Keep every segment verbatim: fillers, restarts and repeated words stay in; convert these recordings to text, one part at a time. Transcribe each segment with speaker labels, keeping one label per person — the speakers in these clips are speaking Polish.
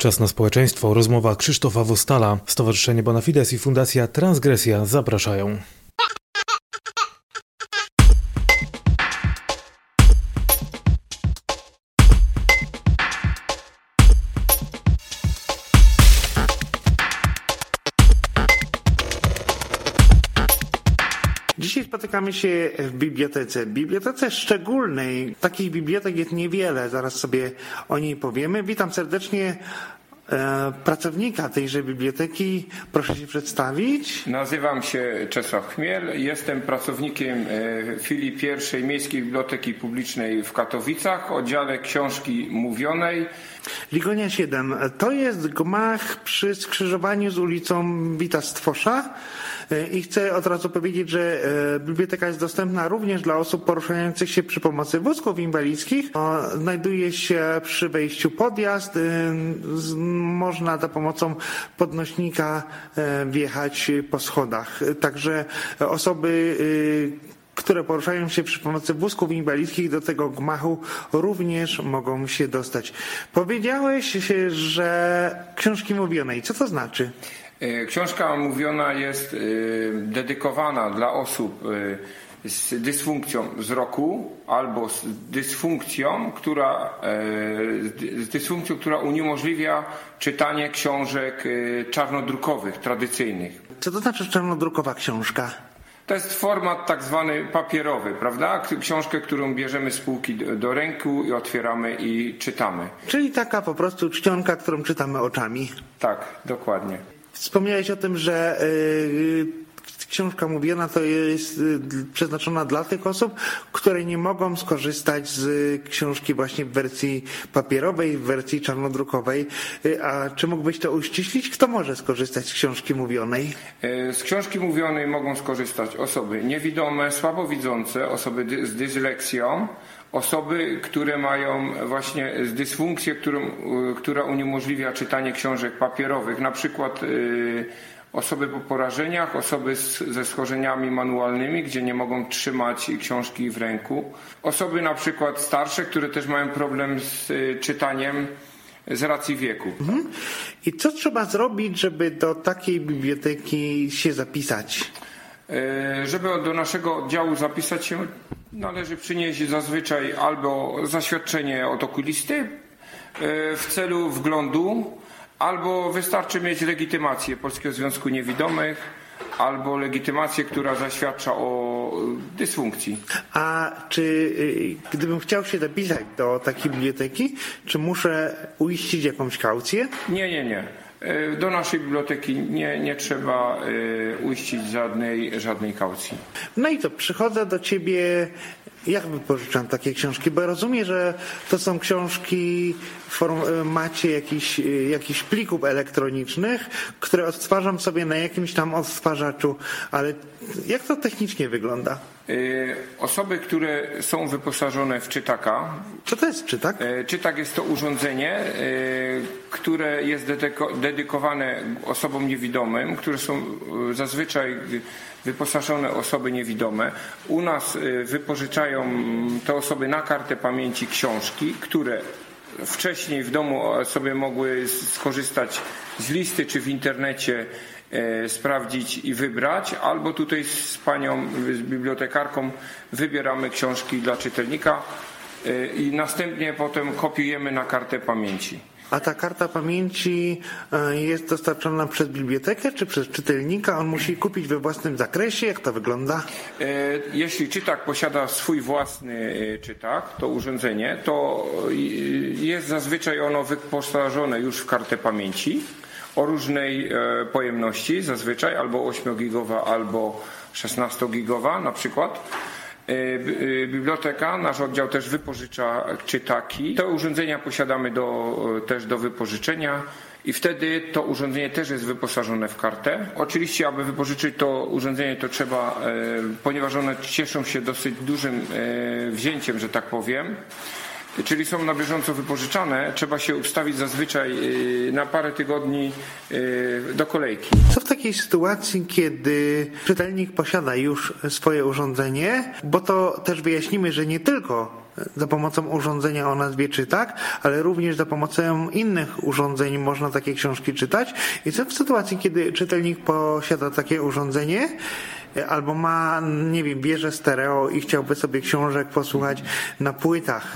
Speaker 1: Czas na społeczeństwo. Rozmowa Krzysztofa Wostala. Stowarzyszenie Bonafides i Fundacja Transgresja zapraszają.
Speaker 2: Dzisiaj spotykamy się w bibliotece. Bibliotece szczególnej. Takich bibliotek jest niewiele. Zaraz sobie o niej powiemy. Witam serdecznie e, pracownika tejże biblioteki. Proszę się przedstawić.
Speaker 3: Nazywam się Czesław Chmiel. Jestem pracownikiem e, filii pierwszej Miejskiej Biblioteki Publicznej w Katowicach, oddziale książki mówionej.
Speaker 2: Ligonia siedem. To jest gmach przy skrzyżowaniu z ulicą Wita Stwosza. I chcę od razu powiedzieć, że biblioteka jest dostępna również dla osób poruszających się przy pomocy wózków inwalidzkich. Znajduje się przy wejściu podjazd. Można za pomocą podnośnika wjechać po schodach. Także osoby, które poruszają się przy pomocy wózków inwalidzkich, do tego gmachu również mogą się dostać. Powiedziałeś, że książki mówionej. Co to znaczy?
Speaker 3: Książka mówiona jest dedykowana dla osób z dysfunkcją wzroku albo z dysfunkcją, która, z dysfunkcją, która uniemożliwia czytanie książek czarnodrukowych, tradycyjnych.
Speaker 2: Co to znaczy czarnodrukowa książka?
Speaker 3: To jest format tak zwany papierowy, prawda? Książkę, którą bierzemy z półki do, do ręku i otwieramy i czytamy.
Speaker 2: Czyli taka po prostu czcionka, którą czytamy oczami.
Speaker 3: Tak, dokładnie.
Speaker 2: Wspomniałeś o tym, że yy, książka mówiona to jest yy, przeznaczona dla tych osób, które nie mogą skorzystać z książki właśnie w wersji papierowej, w wersji czarnodrukowej. Yy, a czy mógłbyś to uściślić? Kto może skorzystać z książki mówionej?
Speaker 3: Yy, z książki mówionej mogą skorzystać osoby niewidome, słabowidzące, osoby dy- z dysleksją, osoby, które mają właśnie dysfunkcję, którą, która uniemożliwia czytanie książek papierowych, na przykład y, osoby po porażeniach, osoby z, ze schorzeniami manualnymi, gdzie nie mogą trzymać książki w ręku, osoby na przykład starsze, które też mają problem z y, czytaniem z racji wieku.
Speaker 2: Mhm. I co trzeba zrobić, żeby do takiej biblioteki się zapisać?
Speaker 3: Y, żeby do naszego oddziału zapisać się, należy przynieść zazwyczaj albo zaświadczenie od okulisty w celu wglądu, albo wystarczy mieć legitymację Polskiego Związku Niewidomych, albo legitymację, która zaświadcza o dysfunkcji.
Speaker 2: A czy gdybym chciał się zapisać do takiej biblioteki, czy muszę uiścić jakąś kaucję?
Speaker 3: Nie, nie, nie. Do naszej biblioteki nie, nie trzeba uiścić żadnej, żadnej kaucji.
Speaker 2: No i to przychodzę do ciebie, jak wypożyczam takie książki? Bo rozumiem, że to są książki w formacie jakichś, jakichś plików elektronicznych, które odtwarzam sobie na jakimś tam odtwarzaczu, ale jak to technicznie wygląda?
Speaker 3: Osoby, które są wyposażone w czytaka.
Speaker 2: Co to jest czytak?
Speaker 3: Czytak jest to urządzenie, które jest dedykowane osobom niewidomym, które są zazwyczaj wyposażone osoby niewidome. U nas wypożyczają te osoby na kartę pamięci książki, które wcześniej w domu sobie mogły skorzystać z listy czy w internecie, sprawdzić i wybrać, albo tutaj z panią, z bibliotekarką wybieramy książki dla czytelnika i następnie potem kopiujemy na kartę pamięci.
Speaker 2: A ta karta pamięci jest dostarczona przez bibliotekę czy przez czytelnika? On musi kupić we własnym zakresie? Jak to wygląda?
Speaker 3: Jeśli czytak posiada swój własny czytak, to urządzenie, to jest zazwyczaj ono wyposażone już w kartę pamięci o różnej pojemności, zazwyczaj albo ośmiogigowa, albo szesnastogigowa na przykład. Biblioteka, nasz oddział też wypożycza czytaki. Te urządzenia posiadamy do, też do wypożyczenia i wtedy to urządzenie też jest wyposażone w kartę. Oczywiście, aby wypożyczyć to urządzenie, to trzeba, ponieważ one cieszą się dosyć dużym wzięciem, że tak powiem, czyli są na bieżąco wypożyczane, trzeba się ustawić zazwyczaj na parę tygodni do kolejki.
Speaker 2: Co w takiej sytuacji, kiedy czytelnik posiada już swoje urządzenie, bo to też wyjaśnimy, że nie tylko za pomocą urządzenia o nazwie Czytak, ale również za pomocą innych urządzeń można takie książki czytać. I co w sytuacji, kiedy czytelnik posiada takie urządzenie, albo ma, nie wiem, bierze stereo i chciałby sobie książek posłuchać na płytach,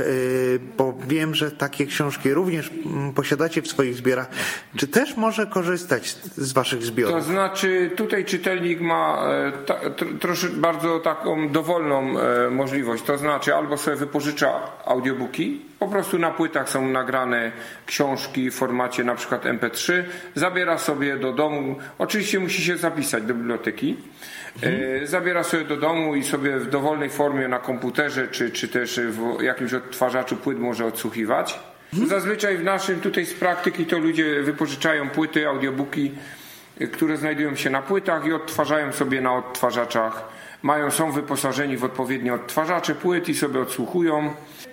Speaker 2: bo wiem, że takie książki również posiadacie w swoich zbiorach. Czy też może korzystać z waszych zbiorów?
Speaker 3: To znaczy tutaj czytelnik ma ta, trosze, bardzo taką dowolną możliwość. To znaczy albo sobie wypożycza audiobooki, po prostu na płytach są nagrane książki w formacie na przykład em pe trzy, zabiera sobie do domu, oczywiście musi się zapisać do biblioteki, mhm. zabiera sobie do domu i sobie w dowolnej formie na komputerze czy, czy też w jakimś odtwarzaczu płyt może odsłuchiwać. Mhm. Zazwyczaj w naszym tutaj z praktyki to ludzie wypożyczają płyty, audiobooki, które znajdują się na płytach i odtwarzają sobie na odtwarzaczach. Mają, są wyposażeni w odpowiednie odtwarzacze płyt i sobie odsłuchują.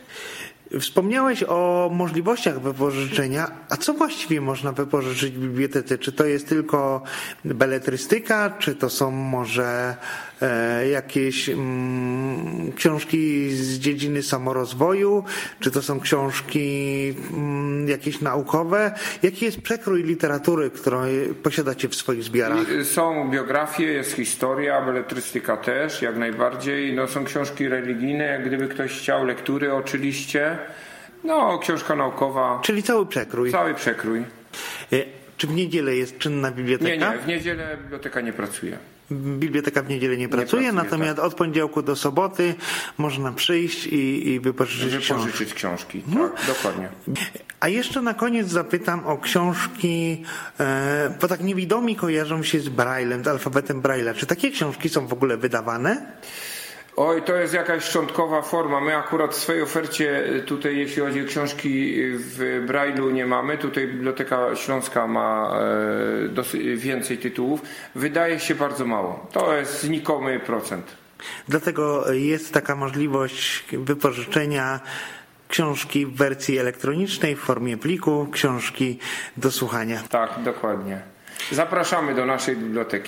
Speaker 2: Wspomniałeś o możliwościach wypożyczenia, a co właściwie można wypożyczyć w bibliotece? Czy to jest tylko beletrystyka, czy to są może e, jakieś mm, książki z dziedziny samorozwoju, czy to są książki mm, jakieś naukowe? Jaki jest przekrój literatury, którą posiadacie w swoich zbiorach?
Speaker 3: Są biografie, jest historia, beletrystyka też, jak najbardziej. No, są książki religijne, jak gdyby ktoś chciał, lektury oczywiście. No, książka naukowa.
Speaker 2: Czyli cały przekrój.
Speaker 3: Cały przekrój.
Speaker 2: Czy w niedzielę jest czynna biblioteka?
Speaker 3: Nie, nie, w niedzielę biblioteka nie pracuje.
Speaker 2: Biblioteka w niedzielę nie pracuje, nie pracuje natomiast tak. Od poniedziałku do soboty można przyjść i, i wypożyczyć,
Speaker 3: wypożyczyć książki. książki. Tak, hmm? Dokładnie.
Speaker 2: A jeszcze na koniec zapytam o książki, e, bo tak niewidomi kojarzą się z Braillem, z alfabetem Braille'a. Czy takie książki są w ogóle wydawane?
Speaker 3: Oj, to jest jakaś szczątkowa forma. My akurat w swojej ofercie tutaj, jeśli chodzi o książki w Braille'u, nie mamy. Tutaj Biblioteka Śląska ma e, dosyć więcej tytułów. Wydaje się bardzo mało. To jest znikomy procent.
Speaker 2: Dlatego jest taka możliwość wypożyczenia książki w wersji elektronicznej, w formie pliku, książki do słuchania.
Speaker 3: Tak, dokładnie. Zapraszamy do naszej biblioteki.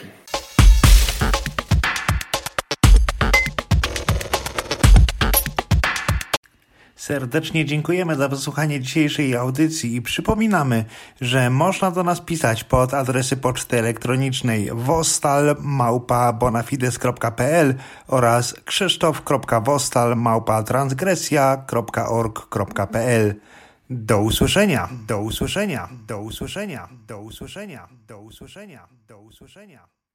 Speaker 2: Serdecznie dziękujemy za wysłuchanie dzisiejszej audycji i przypominamy, że można do nas pisać pod adresy poczty elektronicznej wostal małpa bonafides kropka pe el oraz krzysztof kropka wostal małpa transgresja kropka org kropka pe el. Do usłyszenia, do usłyszenia, do usłyszenia, do usłyszenia, do usłyszenia, do usłyszenia.